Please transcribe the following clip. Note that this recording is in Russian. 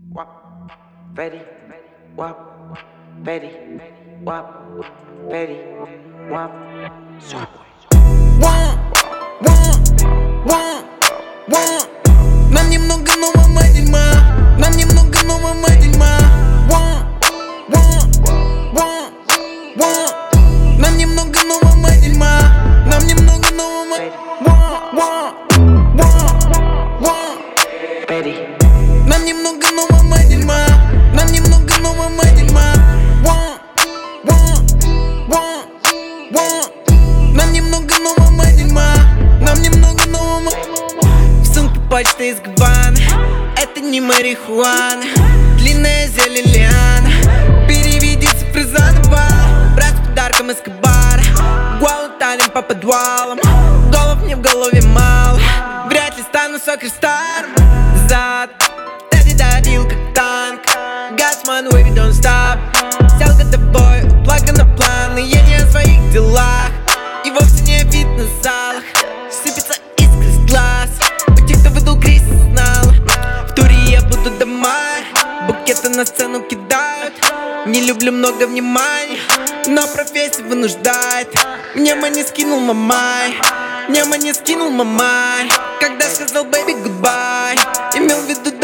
Wap, Fetty, Wap, Fetty, Wap, Fetty, Wap, Subway. Нам немного нового дерьма. Нам немного нового дерьма. Нам немного нового дерьма. Нам немного нового. Fetty, Нам немного нового дерьма. Нам немного нового дерьма. Нам немного нового дерьма. Нам немного нового. В сумке почта из Гаваны. Это не марихуана. Длинная зелень лиана. Переведи цифры заново. Брат с подарком из Кабара. Гуалу танем по подвалам. Голов мне в голове мало. Вряд ли стану сокерстаром. Зад Тедди давил как танк. Газман, wavy, don't stop. Сел годовой, плага на планы. Я не о своих делах. И вовсе не о фитнес-залах. Сыпется искры с глаз. У тех, кто выдал кризис, знал. В туре я буду до мая. Букеты на сцену кидают. Не люблю много внимания, но профессия вынуждает. Мне мани скинул мамай. Мне мани скинул мамай. Когда сказал baby goodbye, имел в виду